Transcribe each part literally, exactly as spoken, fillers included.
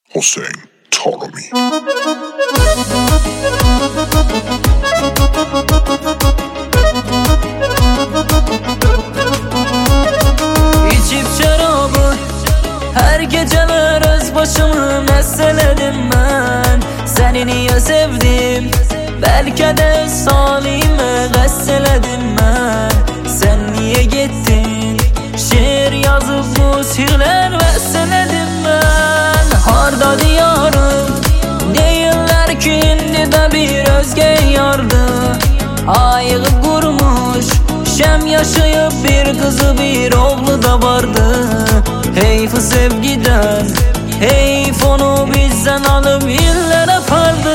Hüseyin Tarumi. İçip şarabı her geceler öz başımı meseledim ben. Seni niye sevdim, belki de salime gesseledim ben. Sen niye gittin, şiir yazıp bu sirler veseledim ben. Harda diyarım, değiller ki indi de bir özge yardı. Ayığı kurmuş, şem yaşayıp bir kızı bir oğlu da vardı. Heyf sevgiden, heyf onu bizden alıp illere apardı.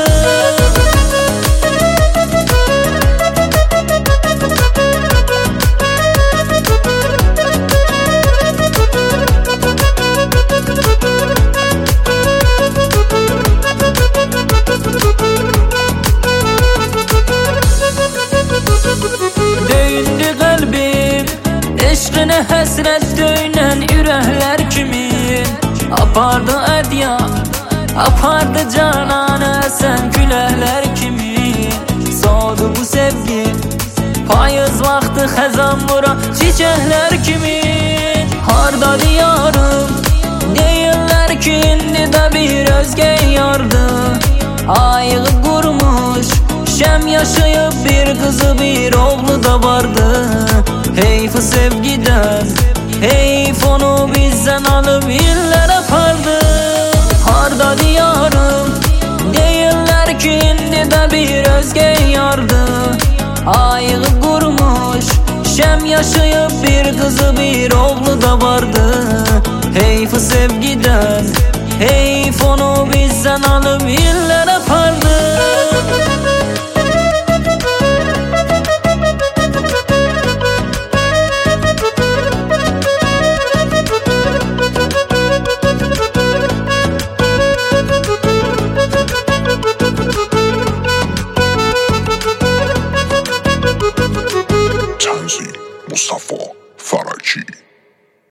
Döyündü kalbim, eşkine hasret döynen yürekler kimin. Apardı edya, apardı cananı sen külehler kimin. Soğudu bu sevgi, payız vakti xezan vura çiçekler kimin. Harda diyarım, değiller ki indi de bir özge yardı. Ayığı kurmuş, şem yaşayıp bir kızı bir oğlu da vardı. Heyf sevgiden, heyf onu bizden alıp illere apardı. Harda diyarım, değiller ki indi de bir özge yardı. Ayığı kurmuş, şem yaşayıp bir kızı bir oğlu da vardı. Heyf sevgiden, heyf onu bizden alıp illere apardı.